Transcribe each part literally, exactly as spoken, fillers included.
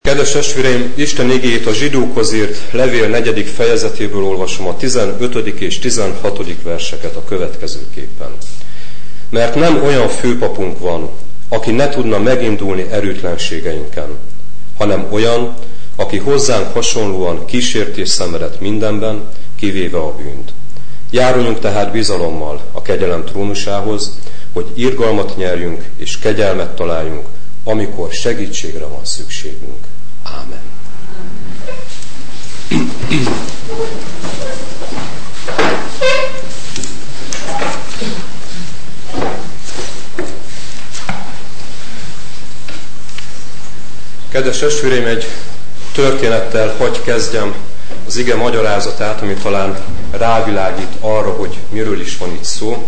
Kedves testvéreim, Isten igéjét a zsidókhoz írt levél negyedik fejezetéből olvasom a tizenötödik és tizenhatodik verseket a következőképpen. Mert nem olyan főpapunk van, aki ne tudna megindulni erőtlenségeinken, hanem olyan, aki hozzánk hasonlóan kísértés szenvedett mindenben, kivéve a bűnt. Járuljunk tehát bizalommal a kegyelem trónusához, hogy irgalmat nyerjünk és kegyelmet találjunk, amikor segítségre van szükségünk. Ámen. Kedves testvéreim, egy történettel hagy kezdjem az ige magyarázatát, ami talán rávilágít arra, hogy miről is van itt szó.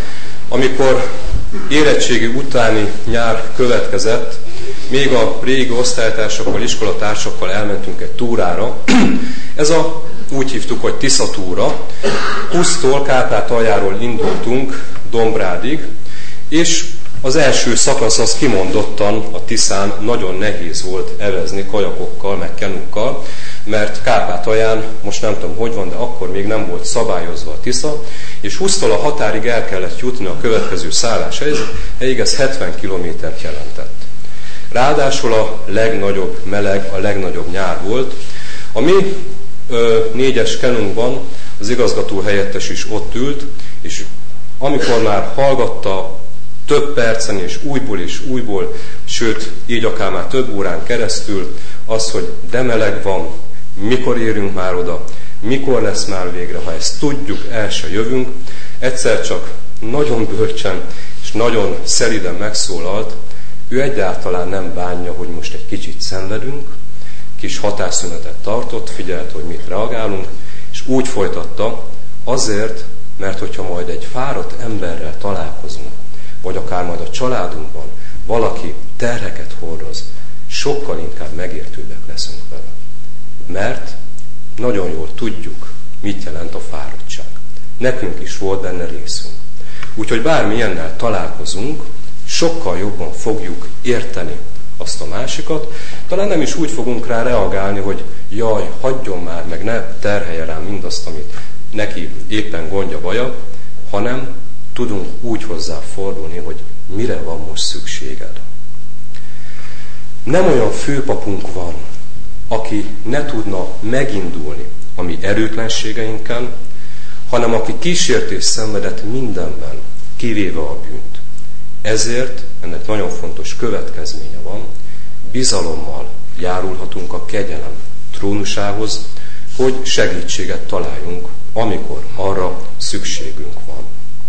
Amikor érettségi utáni nyár következett, még a régi osztálytársakkal, iskolatársakkal elmentünk egy túrára. Ez a, úgy hívtuk, hogy Tisza túra. Husztól, Kárpátaljáról indultunk Dombrádig, és az első szakasz az kimondottan a Tiszán nagyon nehéz volt evezni kajakokkal, meg kenukkal, mert Kárpátalján, most nem tudom, hogy van, de akkor még nem volt szabályozva a Tisza, és Husztól a határig el kellett jutni a következő szálláshelyig, ez hetven kilométert jelentett. Ráadásul a legnagyobb meleg, a legnagyobb nyár volt. A mi ö, négyes kenunkban az igazgató helyettes is ott ült, és amikor már hallgatta több percen és újból és újból, sőt, így akár már több órán keresztül, az, hogy de meleg van, mikor érünk már oda, mikor lesz már végre, ha ezt tudjuk, el se jövünk, egyszer csak nagyon bölcsen és nagyon szeliden megszólalt, ő egyáltalán nem bánja, hogy most egy kicsit szenvedünk, kis hatásszünetet tartott, figyelt, hogy mit reagálunk, és úgy folytatta, azért, mert hogyha majd egy fáradt emberrel találkozunk, vagy akár majd a családunkban valaki terheket hordoz, sokkal inkább megértőbbek leszünk vele. Mert nagyon jól tudjuk, mit jelent a fáradtság. Nekünk is volt benne részünk. Úgyhogy bármilyennel találkozunk, sokkal jobban fogjuk érteni azt a másikat, talán nem is úgy fogunk rá reagálni, hogy jaj, hagyjon már, meg ne terhelje rám mindazt, amit neki éppen gondja, baja, hanem tudunk úgy hozzá fordulni, hogy mire van most szükséged. Nem olyan főpapunk van, aki ne tudna megindulni a mi erőtlenségeinken, hanem aki kísértés szenvedett mindenben, kivéve a bűnt. Ezért ennek nagyon fontos következménye van, bizalommal járulhatunk a kegyelem trónusához, hogy segítséget találjunk, amikor arra szükségünk van.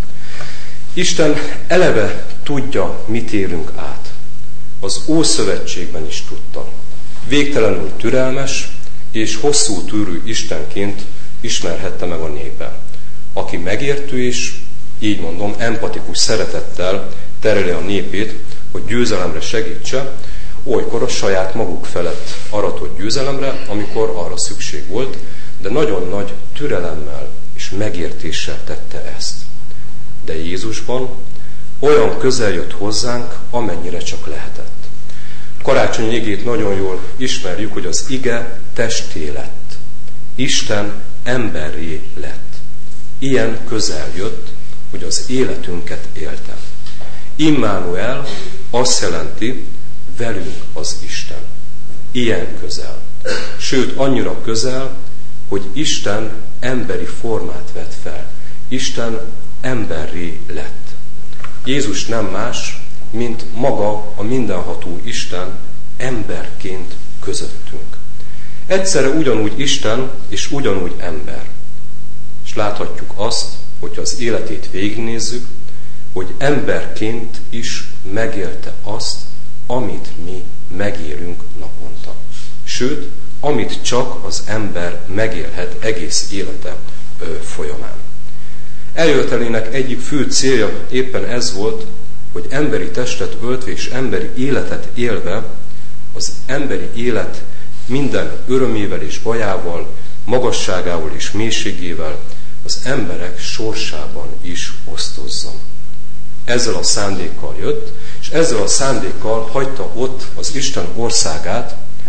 Isten eleve tudja, mit élünk át. Az Ószövetségben is tudta. Végtelenül türelmes és hosszú tűrű Istenként ismerhette meg a népe, aki megértő és, így mondom, empatikus szeretettel tereli a népét, hogy győzelemre segítse, olykor a saját maguk felett aratott győzelemre, amikor arra szükség volt, de nagyon nagy türelemmel és megértéssel tette ezt. De Jézusban olyan közel jött hozzánk, amennyire csak lehetett. Karácsony igét nagyon jól ismerjük, hogy az ige testé lett. Isten emberré lett. Ilyen közel jött, hogy az életünket élte. Immanuel azt jelenti, velünk az Isten. Ilyen közel. Sőt, annyira közel, hogy Isten emberi formát vett fel. Isten emberré lett. Jézus nem más, mint maga a mindenható Isten emberként közöttünk. Egyszerre ugyanúgy Isten és ugyanúgy ember. És láthatjuk azt, hogyha az életét végignézzük, hogy emberként is megélte azt, amit mi megélünk naponta. Sőt, amit csak az ember megélhet egész élete folyamán. Eljövetelének egyik fő célja éppen ez volt, hogy emberi testet öltve és emberi életet élve, az emberi élet minden örömével és bajával, magasságával és mélységével az emberek sorsában is osztozzon. Ezzel a szándékkal jött, és ezzel a szándékkal hagyta ott az Isten országát,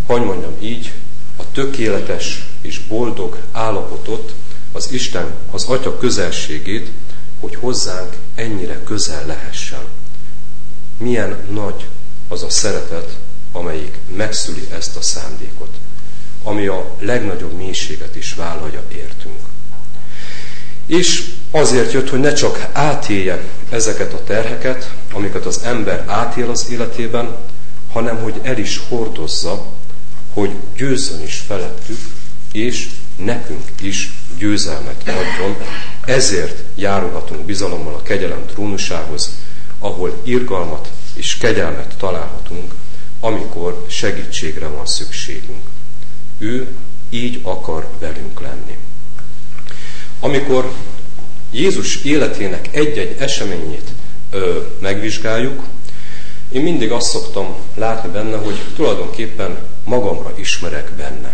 hagy mondjam így, a tökéletes és boldog állapotot, az Isten, az Atya közelségét, hogy hozzánk ennyire közel lehessen. Milyen nagy az a szeretet, amelyik megszüli ezt a szándékot, ami a legnagyobb mélységet is vállalja értünk. És azért jött, hogy ne csak átélje ezeket a terheket, amiket az ember átél az életében, hanem hogy el is hordozza, hogy győzzön is felettük, és nekünk is győzelmet adjon. Ezért járulhatunk bizalommal a kegyelem trónusához, ahol irgalmat és kegyelmet találhatunk, amikor segítségre van szükségünk. Ő így akar velünk lenni. Amikor Jézus életének egy-egy eseményét ö, megvizsgáljuk, én mindig azt szoktam látni benne, hogy tulajdonképpen magamra ismerek benne.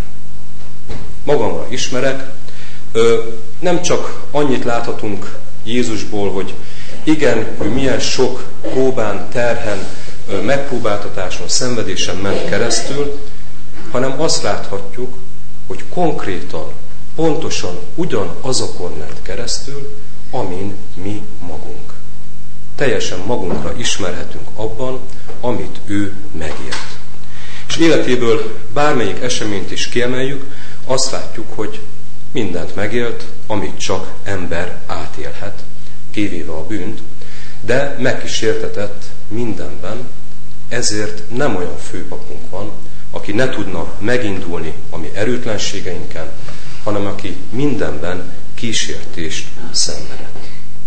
Magamra ismerek, ö, nem csak annyit láthatunk Jézusból, hogy igen, ő milyen sok próbán, terhen, ö, megpróbáltatáson, szenvedésen ment keresztül, hanem azt láthatjuk, hogy konkrétan, pontosan ugyanazokon ment keresztül, amin mi magunk. Teljesen magunkra ismerhetünk abban, amit ő megélt. És életéből bármelyik eseményt is kiemeljük, azt látjuk, hogy mindent megélt, amit csak ember átélhet, kivéve a bűnt, de megkísértetett mindenben, ezért nem olyan főpapunk van, aki ne tudna megindulni a mi erőtlenségeinken, hanem aki mindenben kísértést szenvedett.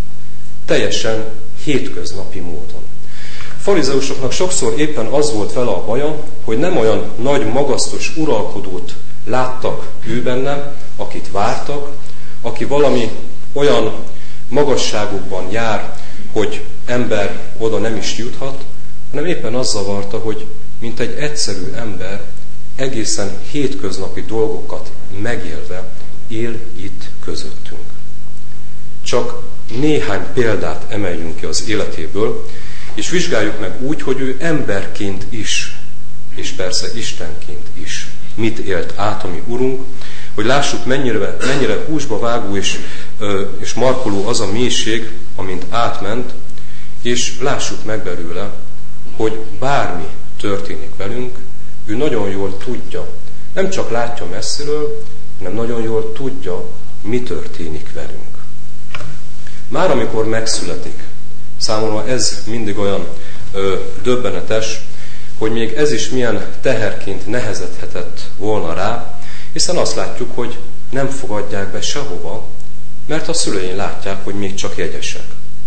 Teljesen hétköznapi módon. A farizeusoknak sokszor éppen az volt vele a baja, hogy nem olyan nagy, magasztos uralkodót láttak ő benne, akit vártak, aki valami olyan magasságokban jár, hogy ember oda nem is juthat, hanem éppen az zavarta, hogy mint egy egyszerű ember egészen hétköznapi dolgokat megélve él itt közöttünk. Csak néhány példát emeljünk ki az életéből, és vizsgáljuk meg úgy, hogy ő emberként is, és persze Istenként is mit élt át a mi Urunk, hogy lássuk, mennyire, mennyire húsba vágó és, és markoló az a mélység, amint átment, és lássuk meg belőle, hogy bármi történik velünk, ő nagyon jól tudja, nem csak látja messziről, hanem nagyon jól tudja, mi történik velünk. Már amikor megszületik, számomra ez mindig olyan ö, döbbenetes, hogy még ez is milyen teherként nehezedhetett volna rá, hiszen azt látjuk, hogy nem fogadják be sehova, mert a szülein látják, hogy még csak jegyesek.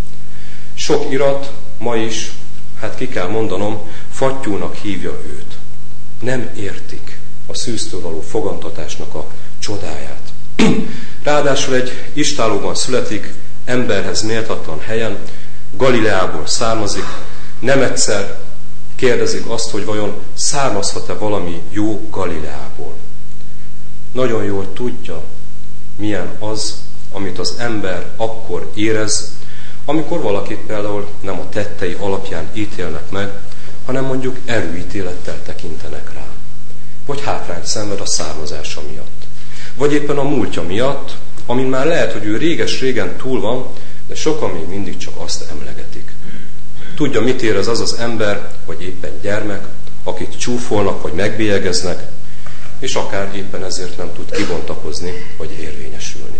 Sok irat ma is, hát ki kell mondanom, fattyúnak hívja őt. Nem értik a szűztől való fogantatásnak a csodáját. Ráadásul egy istállóban születik, emberhez méltatlan helyen, Galileából származik, nem egyszer kérdezik azt, hogy vajon származhat-e valami jó Galileából. Nagyon jól tudja, milyen az, amit az ember akkor érez, amikor valakit például nem a tettei alapján ítélnek meg, hanem mondjuk előítélettel tekintenek rá. Vagy hátrányt szenved a származása miatt. Vagy éppen a múltja miatt, amin már lehet, hogy ő réges-régen túl van, de sokan még mindig csak azt emlegetik. Tudja, mit érez az az ember, vagy éppen gyermek, akit csúfolnak, vagy megbélyegeznek, és akár éppen ezért nem tud kibontakozni, vagy érvényesülni.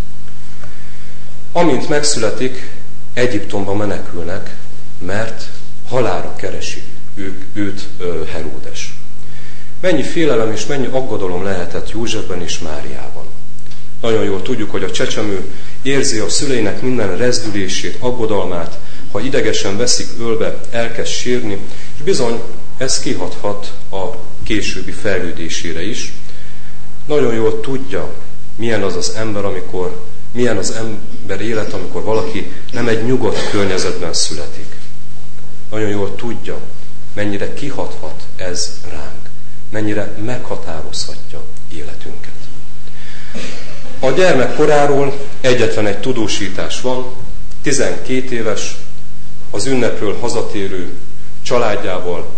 Amint megszületik, Egyiptomba menekülnek, mert halálra keresi ők, őt Heródes. Mennyi félelem és mennyi aggodalom lehetett Józsefben és Máriában. Nagyon jól tudjuk, hogy a csecsemő érzi a szüleinek minden rezdülését, aggodalmát, ha idegesen veszik ölbe, elkezd sírni, és bizony ez kihathat a későbbi fejlődésére is. Nagyon jól tudja, milyen az az ember, amikor, milyen az ember élet, amikor valaki nem egy nyugodt környezetben születik. Nagyon jól tudja, mennyire kihathat ez ránk, mennyire meghatározhatja életünket. A gyermek koráról egyetlen egy tudósítás van, tizenkét éves, az ünnepről hazatérő családjával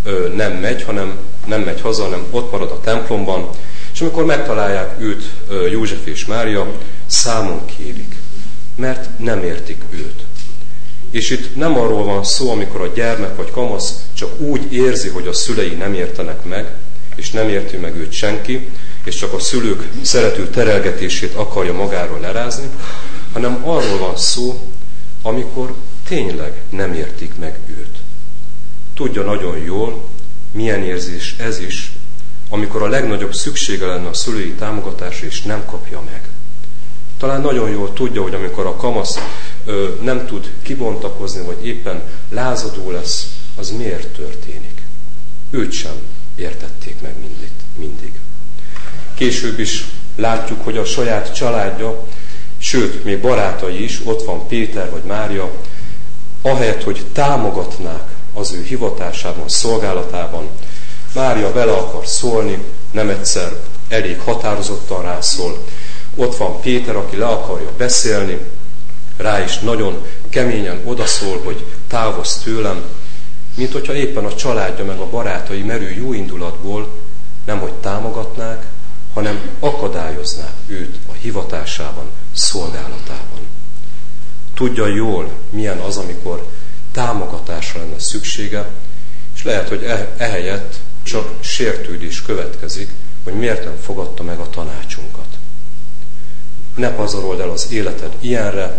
ö, nem megy, hanem nem megy haza, hanem ott marad a templomban, és amikor megtalálják őt ö, József és Mária, számon kérik, mert nem értik őt. És itt nem arról van szó, amikor a gyermek vagy kamasz csak úgy érzi, hogy a szülei nem értenek meg, és nem érti meg őt senki, és csak a szülők szerető terelgetését akarja magáról lerázni, hanem arról van szó, amikor tényleg nem értik meg őt. Tudja nagyon jól, milyen érzés ez is, amikor a legnagyobb szüksége lenne a szülői támogatásra, és nem kapja meg. Talán nagyon jól tudja, hogy amikor a kamasz ö, nem tud kibontakozni, vagy éppen lázadó lesz, az miért történik. Őt sem értették meg mindig. mindig. Később is látjuk, hogy a saját családja, sőt, még barátai is, ott van Péter vagy Mária, ahelyett, hogy támogatnák az ő hivatásában, szolgálatában, Mária vele akar szólni, nem egyszer elég határozottan rászól. Ott van Péter, aki le akarja beszélni, rá is nagyon keményen odaszól, hogy távozz tőlem, mint hogyha éppen a családja meg a barátai merő jó indulatból nem hogy támogatnák, hanem akadályoznák őt a hivatásában, szolgálatában. Tudja jól, milyen az, amikor támogatásra lenne szüksége, és lehet, hogy ehelyett csak sértődés következik, hogy miért nem fogadta meg a tanácsunkat. Ne pazarold el az életed ilyenre,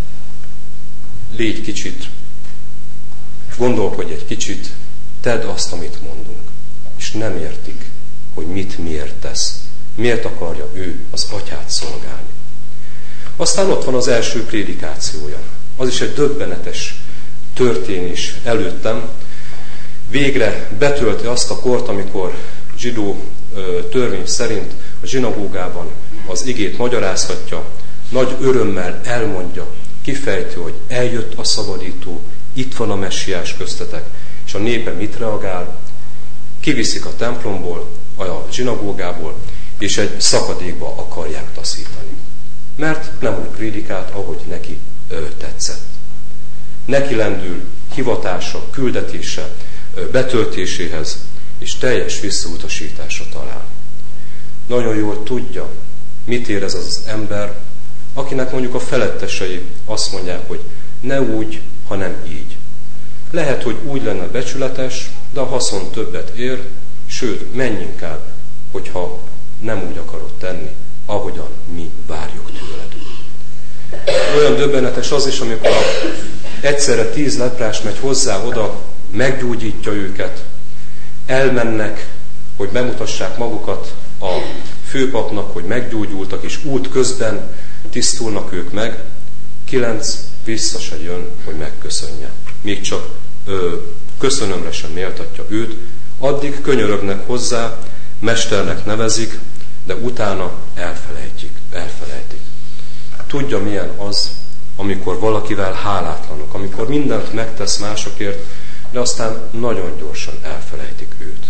légy kicsit, gondolkodj egy kicsit, tedd azt, amit mondunk, és nem értik, hogy mit miért tesz, miért akarja ő az atyát szolgálni. Aztán ott van az első prédikációja. Az is egy döbbenetes történés előttem. Végre betölti azt a kort, amikor zsidó törvény szerint a zsinagógában az igét magyarázhatja, nagy örömmel elmondja, kifejti, hogy eljött a szabadító, itt van a messiás köztetek, és a népe mit reagál? Kiviszik a templomból, a zsinagógából, és egy szakadékba akarják taszítani. Mert nem úgy prédikált, ahogy neki ö, tetszett. Neki lendül hivatása, küldetése, ö, betöltéséhez, és teljes visszautasításra talál. Nagyon jól tudja, mit érez az az ember, akinek mondjuk a felettesei azt mondják, hogy ne úgy, hanem így. Lehet, hogy úgy lenne becsületes, de a haszon többet ér, sőt, menj inkább, hogyha nem úgy akarod tenni, ahogyan mi várjuk tőled. Olyan döbbenetes az is, amikor egyszerre tíz leprás megy hozzá oda, meggyógyítja őket, elmennek, hogy bemutassák magukat a főpapnak, hogy meggyógyultak, és út közben tisztulnak ők meg, kilenc vissza se jön, hogy megköszönje. Még csak ö, köszönömre sem méltatja őt, addig könyörögnek hozzá, mesternek nevezik, de utána elfelejtik, elfelejtik. Tudja, milyen az, amikor valakivel hálátlanok, amikor mindent megtesz másokért, de aztán nagyon gyorsan elfelejtik őt.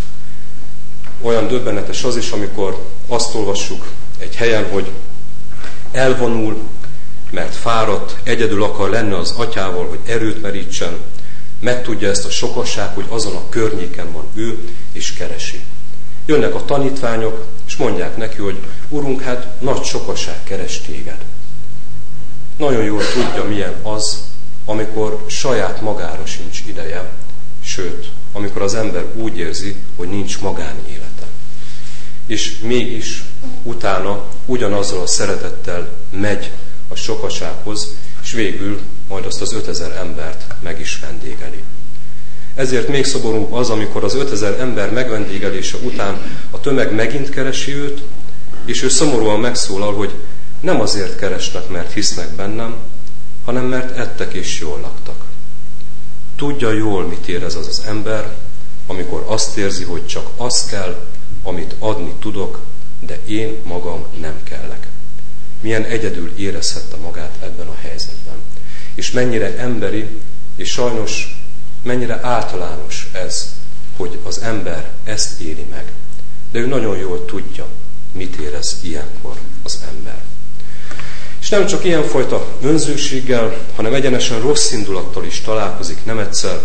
Olyan döbbenetes az is, amikor azt olvassuk egy helyen, hogy elvonul, mert fáradt, egyedül akar lenni az atyával, hogy erőt merítsen, megtudja ezt a sokasság, hogy azon a környéken van ő, és keresi. Jönnek a tanítványok, és mondják neki, hogy Urunk, hát nagy sokasság keres téged. Nagyon jól tudja, milyen az, amikor saját magára sincs ideje, sőt, amikor az ember úgy érzi, hogy nincs magánélete. És mégis utána ugyanazzal a szeretettel megy a sokasághoz, és végül majd azt az ötezer embert meg is vendégeli. Ezért még szomorúbb az, amikor az ötezer ember megvendégelése után a tömeg megint keresi őt, és ő szomorúan megszólal, hogy nem azért keresnek, mert hisznek bennem, hanem mert ettek és jól laktak. Tudja jól, mit érez az az ember, amikor azt érzi, hogy csak az kell, amit adni tudok, de én magam nem kellek. Milyen egyedül érezhette magát ebben a helyzetben. És mennyire emberi, és sajnos mennyire általános ez, hogy az ember ezt éli meg. De ő nagyon jól tudja, mit érez ilyenkor az ember. És nem csak ilyenfajta önzőséggel, hanem egyenesen rossz indulattal is találkozik nem egyszer,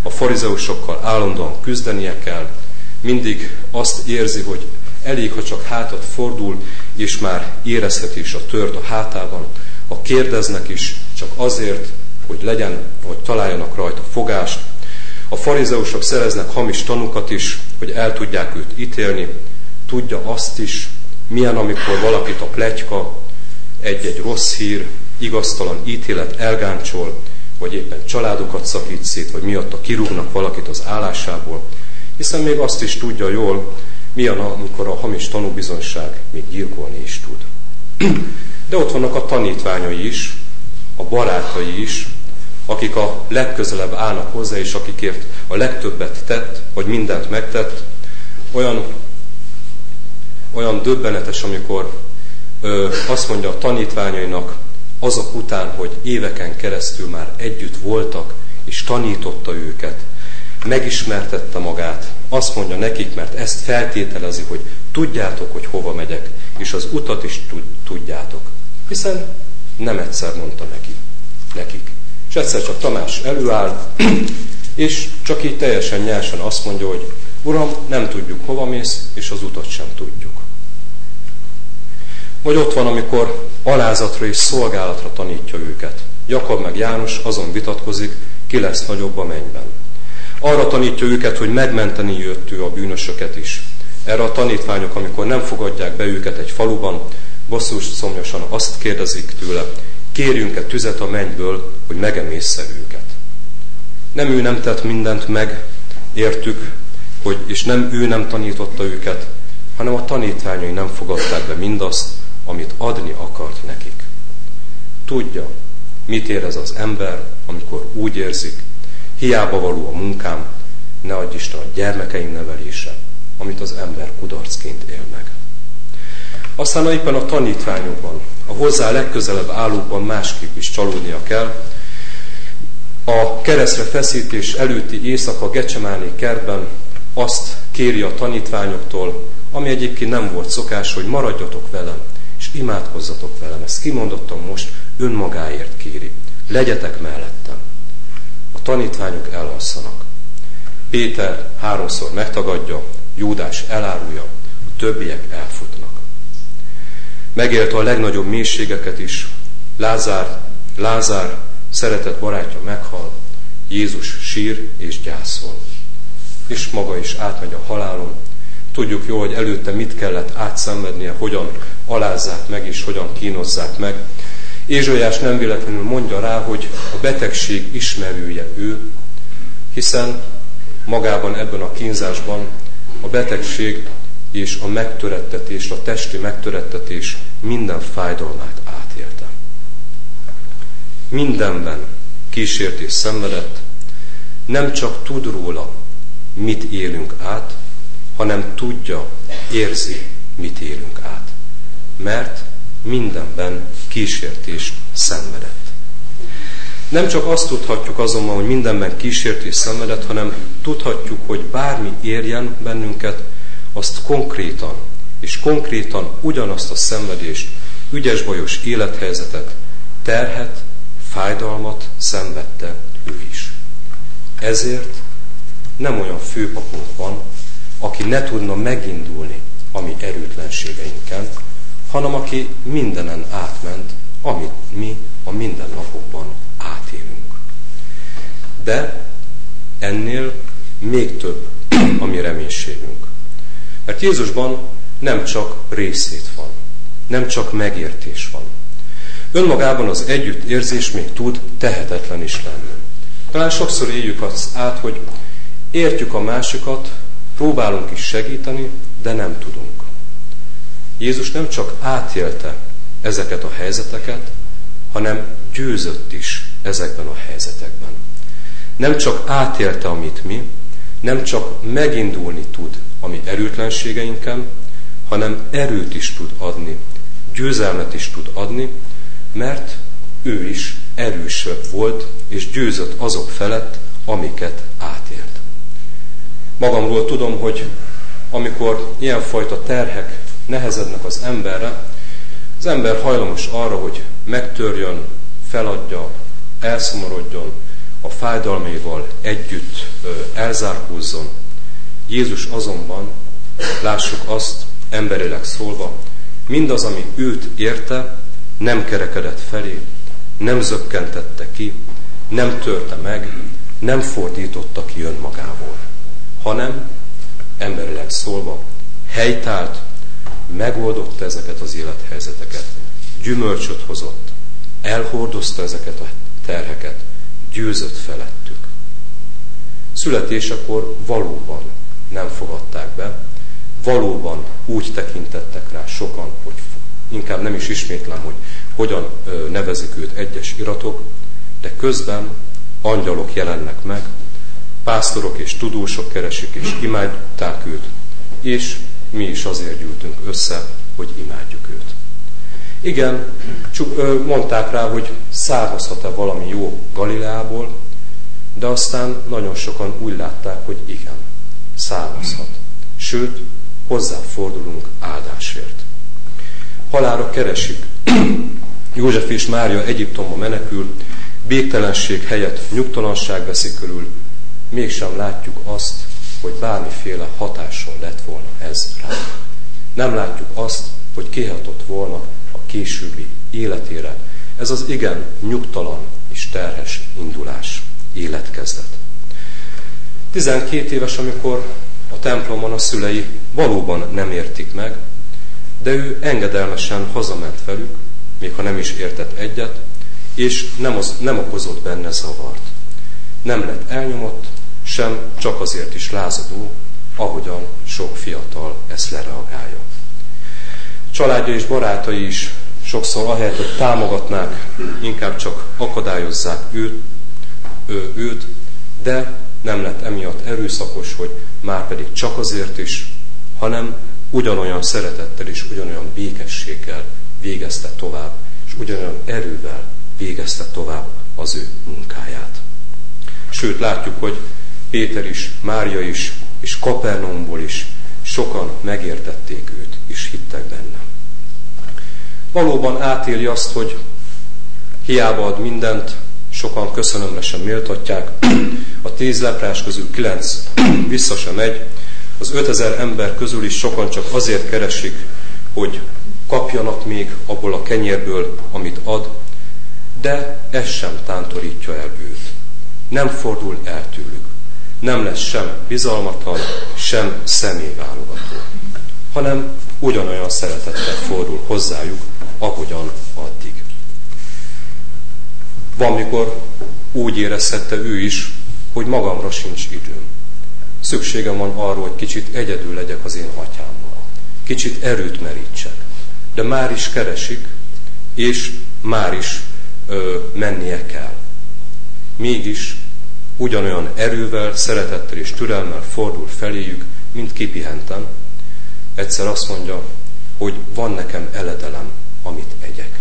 a farizeusokkal állandóan küzdenie kell, mindig azt érzi, hogy elég, ha csak hátat fordul, és már érezheti is a tört a hátában. Ha kérdeznek is, csak azért, hogy legyen, hogy találjanak rajta fogást. A farizeusok szereznek hamis tanukat is, hogy el tudják őt ítélni. Tudja azt is, milyen, amikor valakit a pletyka, egy-egy rossz hír, igaztalan ítélet elgáncsol, vagy éppen családokat szakít szét, vagy miatta kirúgnak valakit az állásából, hiszen még azt is tudja jól, milyen, amikor a hamis tanúbizonyság még gyilkolni is tud. De ott vannak a tanítványai is, a barátai is, akik a legközelebb állnak hozzá, és akikért a legtöbbet tett, vagy mindent megtett. Olyan, olyan döbbenetes, amikor ö, azt mondja a tanítványainak, azok után, hogy éveken keresztül már együtt voltak, és tanította őket, megismertette magát, azt mondja nekik, mert ezt feltételezi, hogy tudjátok, hogy hova megyek, és az utat is tudjátok. Hiszen nem egyszer mondta neki, nekik. És egyszer csak Tamás előáll, és csak így teljesen nyersen azt mondja, hogy Uram, nem tudjuk, hova mész, és az utat sem tudjuk. Vagy ott van, amikor alázatra és szolgálatra tanítja őket. Jakab meg János azon vitatkozik, ki lesz nagyobb a mennyben. Arra tanítja őket, hogy megmenteni jött ő a bűnösöket is. Erre a tanítványok, amikor nem fogadják be őket egy faluban, bosszús szomjasan azt kérdezik tőle, kérjünk-e tüzet a mennyből, hogy megemészze őket. Nem ő nem tett mindent meg, értük, hogy, és nem ő nem tanította őket, hanem a tanítványai nem fogadták be mindazt, amit adni akart nekik. Tudja, mit érez az ember, amikor úgy érzik, hiába való a munkám, ne adj Isten a gyermekeim nevelése, amit az ember kudarcként él meg. Aztán éppen a tanítványokban, a hozzá legközelebb állókban másképp is csalódnia kell. A keresztre feszítés előtti éjszaka Gecsemáné kertben azt kéri a tanítványoktól, ami egyébként nem volt szokás, hogy maradjatok velem, és imádkozzatok velem. Ezt kimondottam most, önmagáért kéri. Legyetek mellettem. A tanítványok elalszanak. Péter háromszor megtagadja, Júdás elárulja, a többiek elfutnak. Megélte a legnagyobb mélységeket is. Lázár, Lázár szeretett barátja meghal, Jézus sír és gyászol. És maga is átmegy a halálon. Tudjuk jó, hogy előtte mit kellett átszenvednie, hogyan alázzák meg és hogyan kínozzák meg. Ézsaiás nem véletlenül mondja rá, hogy a betegség ismerője ő, hiszen magában ebben a kínzásban a betegség és a megtörettetés, a testi megtörettetés minden fájdalmát átélte. Mindenben kísértés szenvedett, nem csak tud róla, mit élünk át, hanem tudja, érzi, mit élünk át. Mert mindenben kísértést szenvedett. Nem csak azt tudhatjuk azonban, hogy mindenben kísértés szenvedett, hanem tudhatjuk, hogy bármi érjen bennünket, azt konkrétan, és konkrétan ugyanazt a szenvedést, ügyes-bajos élethelyzetet, terhet, fájdalmat szenvedte ő is. Ezért nem olyan főpapunk van, aki ne tudna megindulni a mi erőtlenségeinken, hanem aki mindenen átment, amit mi a mindennapokban átélünk. De ennél még több a mi reménységünk. Mert Jézusban nem csak részét van, nem csak megértés van. Önmagában az együttérzés még tud tehetetlen is lenni. Talán sokszor éljük azt át, hogy értjük a másikat, próbálunk is segíteni, de nem tudunk. Jézus nem csak átélte ezeket a helyzeteket, hanem győzött is ezekben a helyzetekben. Nem csak átélte, amit mi, nem csak megindulni tud a mi erőtlenségeinken, hanem erőt is tud adni, győzelmet is tud adni, mert ő is erősebb volt, és győzött azok felett, amiket átélt. Magamról tudom, hogy amikor ilyenfajta terhek nehezednek az emberre, az ember hajlamos arra, hogy megtörjön, feladja, elszomorodjon, a fájdalmaival együtt elzárkózzon. Jézus azonban, lássuk azt, emberileg szólva, mindaz, ami őt érte, nem kerekedett felé, nem zökkentette ki, nem törte meg, nem fordította ki önmagából, hanem emberileg szólva helytált, megoldotta ezeket az élethelyzeteket, gyümölcsöt hozott, elhordozta ezeket a terheket, győzött felettük. Születésekor valóban nem fogadták be, valóban úgy tekintettek rá sokan, hogy inkább nem is ismétlem, hogy hogyan nevezik őt egyes iratok, de közben angyalok jelennek meg, pásztorok és tudósok keresik és imádták őt, és mi is azért gyűltünk össze, hogy imádjuk őt. Igen, mondták rá, hogy származhat-e valami jó Galileából, de aztán nagyon sokan úgy látták, hogy igen, származhat. Sőt, hozzáfordulunk áldásért. Halálra keresik. József és Mária Egyiptomba menekül, végtelenség helyett nyugtalanság veszi körül, mégsem látjuk azt, hogy bármiféle hatással lett volna ez rá. Nem látjuk azt, hogy kihatott volna a későbbi életére. Ez az igen nyugtalan és terhes indulás, életkezdet. tizenkét éves, amikor a templomon a szülei valóban nem értik meg, de ő engedelmesen hazament velük, még ha nem is értett egyet, és nem, az, nem okozott benne zavart. Nem lett elnyomott, sem csak azért is lázadó, ahogyan sok fiatal ezt lereagálja. Családja és barátai is sokszor ahelyett, hogy támogatnák, inkább csak akadályozzák őt, ő, őt, de nem lett emiatt erőszakos, hogy már pedig csak azért is, hanem ugyanolyan szeretettel és ugyanolyan békességgel végezte tovább, és ugyanolyan erővel végezte tovább az ő munkáját. Sőt, látjuk, hogy Péter is, Mária is, és Kapernaumból is sokan megértették őt, és hittek benne. Valóban átéli azt, hogy hiába ad mindent, sokan köszönömre sem méltatják, a tíz leprás közül kilenc vissza sem megy, az ötezer ember közül is sokan csak azért keresik, hogy kapjanak még abból a kenyérből, amit ad, de ez sem tántorítja el őt. Nem fordul el tőlük. Nem lesz sem bizalmatlan, sem személyválogató, hanem ugyanolyan szeretettel fordul hozzájuk, ahogyan addig. Van, mikor úgy érezhette ő is, hogy magamra sincs időm. Szükségem van arra, hogy kicsit egyedül legyek az én atyámmal. Kicsit erőt merítsek. De már is keresik, és már is ö, mennie kell. Mégis ugyanolyan erővel, szeretettel és türelmmel fordul feléjük, mint kipihenten. Egyszer azt mondja, hogy van nekem eledelem, amit egyek.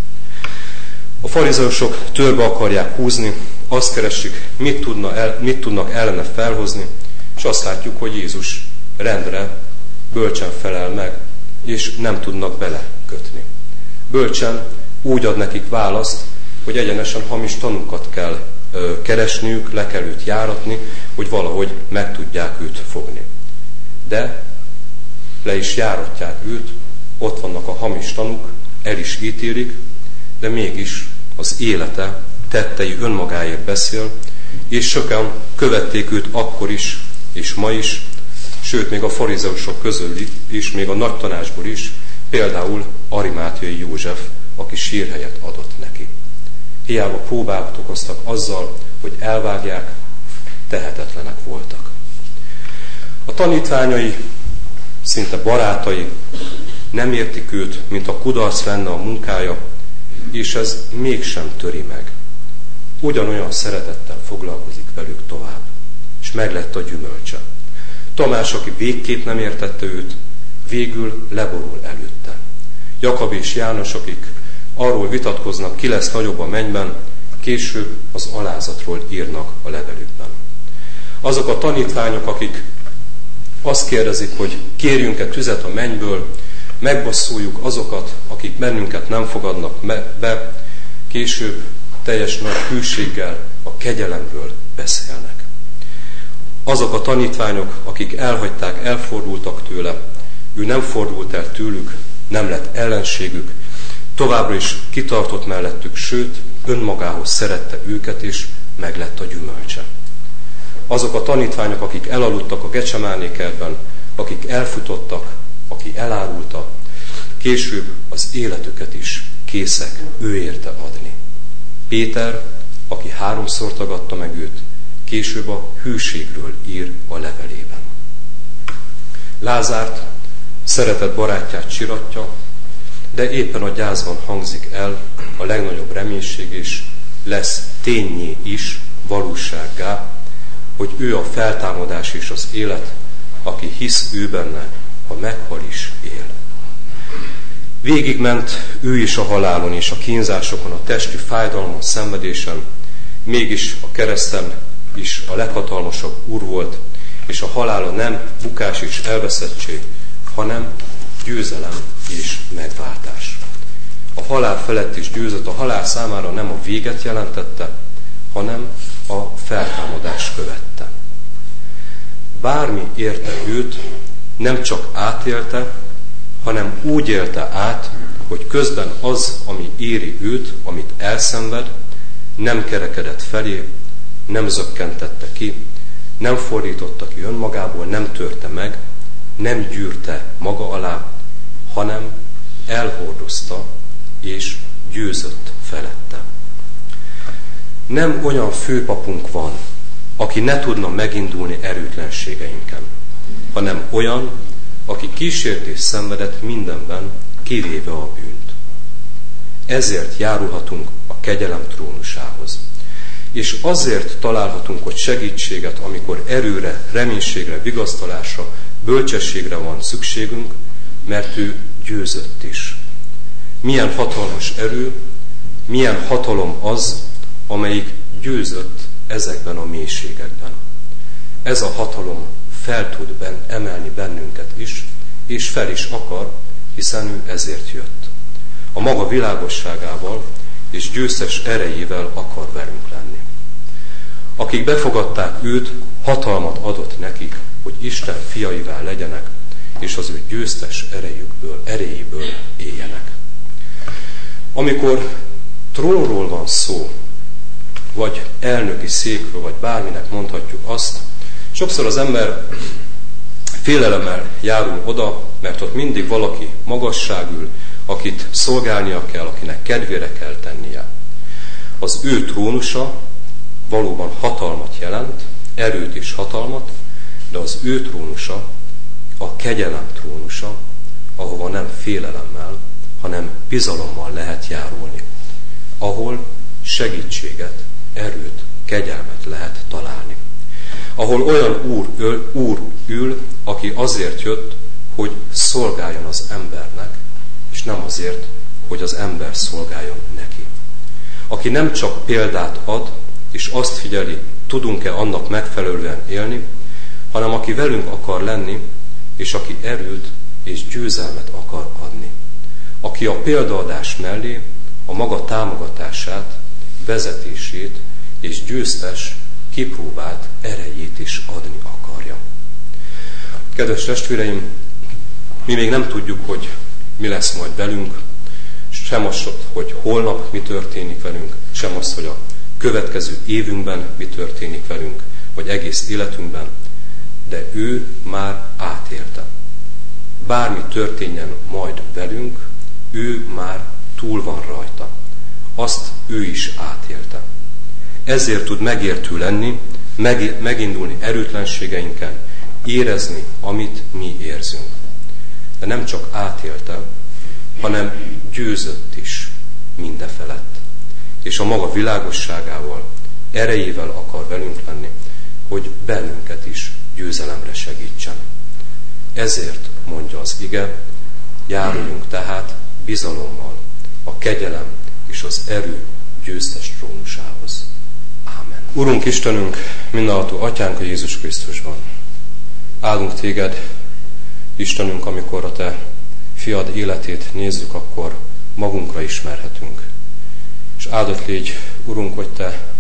A farizeusok törbe akarják húzni, azt keresik, mit, tudna el, mit tudnak ellene felhozni, és azt látjuk, hogy Jézus rendre, bölcsen felel meg, és nem tudnak belekötni. Bölcsen úgy ad nekik választ, hogy egyenesen hamis tanúkat kell ö, keresniük, le kell őt járatni, hogy valahogy meg tudják őt fogni. De le is járatják őt, ott vannak a hamis tanúk, el is ítélik, de mégis az élete, tettei önmagáért beszél, és sokan követték őt akkor is, és ma is, sőt, még a farizeusok közül is, még a nagy tanácsból is, például Arimátheai József, aki sírhelyet adott neki. Hiába próbákat okoztak azzal, hogy elvágják, tehetetlenek voltak. A tanítványai, szinte barátai nem értik őt, mint a kudarc lenne a munkája, és ez mégsem töri meg. Ugyanolyan szeretettel foglalkozik velük tovább, és meglett a gyümölcse. Tamás, aki végképp nem értette őt, végül leborul előtte. Jakab és János, akik arról vitatkoznak, ki lesz nagyobb a mennyben, később az alázatról írnak a levelükben. Azok a tanítványok, akik azt kérdezik, hogy kérjünk-e tüzet a mennyből, megbosszuljuk azokat, akik bennünket nem fogadnak be, később teljes nagy hűséggel a kegyelemről beszélnek. Azok a tanítványok, akik elhagyták, elfordultak tőle, ő nem fordult el tőlük, nem lett ellenségük, továbbra is kitartott mellettük, sőt, önmagához szerette őket, és meg lett a gyümölcse. Azok a tanítványok, akik elaludtak a Gecsemáné kertben, akik elfutottak, aki elárulta, később az életüket is készek ő érte adni. Péter, aki háromszor tagadta meg őt, később a hűségről ír a levelében. Lázárt, szeretett barátját csiratja, de éppen a gyászban hangzik el a legnagyobb reménység, és lesz ténnyé is, valósággá, hogy ő a feltámadás és az élet, aki hisz ő benne, ha meghal is él. Végigment ő is a halálon és a kínzásokon, a testi fájdalmon, szenvedésen, mégis a kereszten is a leghatalmasabb úr volt, és a halála nem bukás és elveszettség, hanem győzelem és megváltás. A halál felett is győzött, a halál számára nem a véget jelentette, hanem a feltámadás követte. Bármi érte őt, nem csak átélte, hanem úgy élte át, hogy közben az, ami éri őt, amit elszenved, nem kerekedett felé, nem zökkentette ki, nem fordította ki önmagából, nem törte meg, nem gyűrte maga alá, hanem elhordozta és győzött felette. Nem olyan főpapunk van, aki ne tudna megindulni erőtlenségeinken, hanem olyan, aki kísértés szenvedett mindenben, kivéve a bűnt. Ezért járulhatunk a kegyelem trónusához. És azért találhatunk ott segítséget, amikor erőre, reménységre, vigasztalásra, bölcsességre van szükségünk, mert ő győzött is. Milyen hatalmas erő, milyen hatalom az, amelyik győzött ezekben a mélységekben. Ez a hatalom fel tud ben, emelni bennünket is, és fel is akar, hiszen ő ezért jött. A maga világosságával és győztes erejével akar velünk lenni. Akik befogadták őt, hatalmat adott nekik, hogy Isten fiaivá legyenek, és az ő győztes erejükből, erejéből éljenek. Amikor trónról van szó, vagy elnöki székről, vagy bárminek mondhatjuk azt, sokszor az ember félelemmel járul oda, mert ott mindig valaki magasságül, akit szolgálnia kell, akinek kedvére kell tennie. Az ő trónusa valóban hatalmat jelent, erőt és hatalmat, de az ő trónusa a kegyelem trónusa, ahova nem félelemmel, hanem bizalommal lehet járulni. Ahol segítséget, erőt, kegyelmet lehet találni. Ahol olyan úr, ül, úr ül, aki azért jött, hogy szolgáljon az embernek, és nem azért, hogy az ember szolgáljon neki. Aki nem csak példát ad, és azt figyeli, tudunk-e annak megfelelően élni, hanem aki velünk akar lenni, és aki erőt és győzelmet akar adni. Aki a példaadás mellé a maga támogatását, vezetését és győztes, kipróbált erejét is adni akarja. Kedves testvéreim, mi még nem tudjuk, hogy mi lesz majd velünk, sem azt, hogy holnap mi történik velünk, sem azt, hogy a következő évünkben mi történik velünk, vagy egész életünkben, de ő már átélte. Bármi történjen majd velünk, ő már túl van rajta. Azt ő is átélte. Ezért tud megértő lenni, meg, megindulni erőtlenségeinken, érezni, amit mi érzünk. De nem csak átélte, hanem győzött is mindefelett. És a maga világosságával, erejével akar velünk lenni, hogy bennünket is győzelemre segítsen. Ezért mondja az ige, járuljunk tehát bizalommal a kegyelem és az erő győztes trónusához. Ámen. Urunk Istenünk, mindenható Atyánk a Jézus Krisztusban. Áldunk téged, Istenünk, amikor a te fiad életét nézzük, akkor magunkra ismerhetünk. És áldott légy, Urunk, hogy te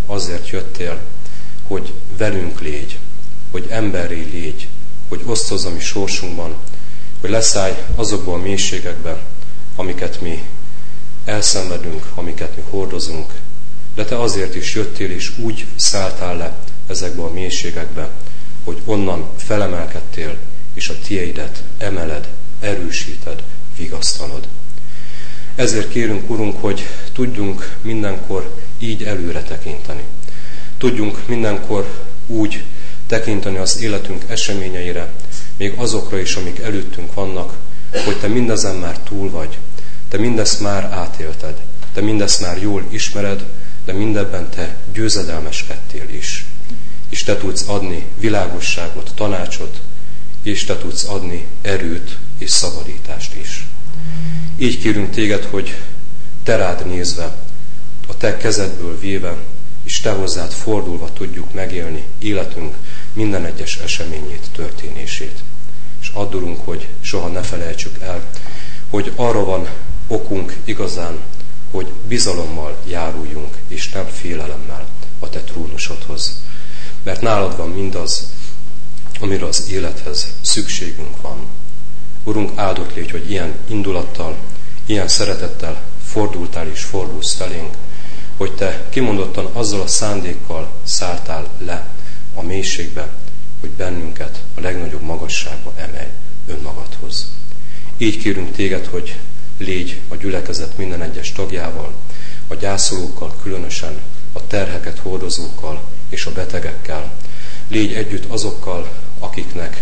azért jöttél, hogy velünk légy, hogy emberré légy, hogy osztozz a mi sorsunkban, hogy leszállj azokba a mélységekbe, amiket mi elszenvedünk, amiket mi hordozunk, de te azért is jöttél, és úgy szálltál le ezekbe a mélységekbe, hogy onnan felemelkedtél, és a tiédet emeled, erősíted, vigasztalod. Ezért kérünk, Urunk, hogy tudjunk mindenkor így előre tekinteni. Tudjunk mindenkor úgy tekinteni az életünk eseményeire, még azokra is, amik előttünk vannak, hogy te mindezen már túl vagy, te mindezt már átélted, te mindezt már jól ismered, de mindebben te győzedelmeskedtél is. És te tudsz adni világosságot, tanácsot, és te tudsz adni erőt és szabadítást is. Így kérünk téged, hogy te rád nézve, a te kezedből véve, és te hozzád fordulva tudjuk megélni életünk minden egyes eseményét, történését. És add, Urunk, hogy soha ne felejtsük el, hogy arra van okunk igazán, hogy bizalommal járuljunk, és nem félelemmel a te trónusodhoz. Mert nálad van mindaz, amire az élethez szükségünk van. Urunk, áldott légy, hogy ilyen indulattal, ilyen szeretettel fordultál és fordulsz felénk, hogy te kimondottan azzal a szándékkal szálltál le a mélységbe, hogy bennünket a legnagyobb magasságba emelj önmagadhoz. Így kérünk téged, hogy légy a gyülekezet minden egyes tagjával, a gyászolókkal különösen, a terheket hordozókkal és a betegekkel. Légy együtt azokkal, akiknek,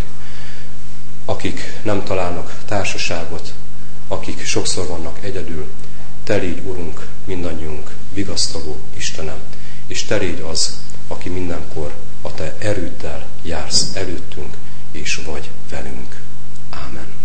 akik nem találnak társaságot, akik sokszor vannak egyedül. Te légy, Urunk, mindannyiunk vigasztaló Istenem, és te légy az, aki mindenkor a te erőddel jársz előttünk, és vagy velünk. Ámen.